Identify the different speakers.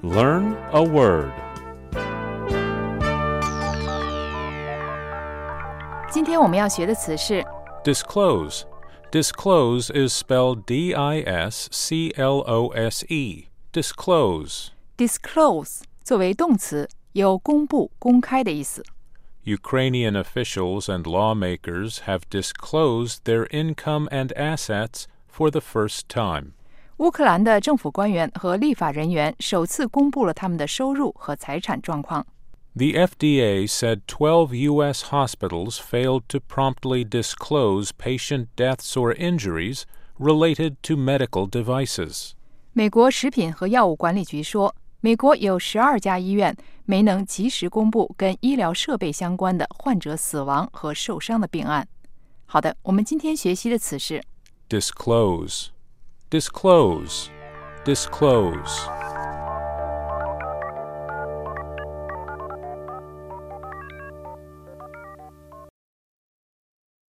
Speaker 1: Learn a word.
Speaker 2: 今天我们要学的词是
Speaker 1: Disclose. Disclose is spelled D-I-S-C-L-O-S-E. Disclose.
Speaker 2: disclose 作为动词，有公布、公开的意思。
Speaker 1: Ukrainian officials and lawmakers have disclosed their income and assets for the first time.
Speaker 2: 乌克兰的政府官员和立法人员首次公布了他们的收入和财产状况。
Speaker 1: The FDA said 12 U.S. hospitals failed to promptly disclose patient deaths or injuries related to medical devices.
Speaker 2: 美国食品和药物管理局说，美国有12家医院没能及时公布跟医疗设备相关的患者死亡和受伤的病案。好的，我们今天学习的词是
Speaker 1: Disclose. Disclose. Disclose.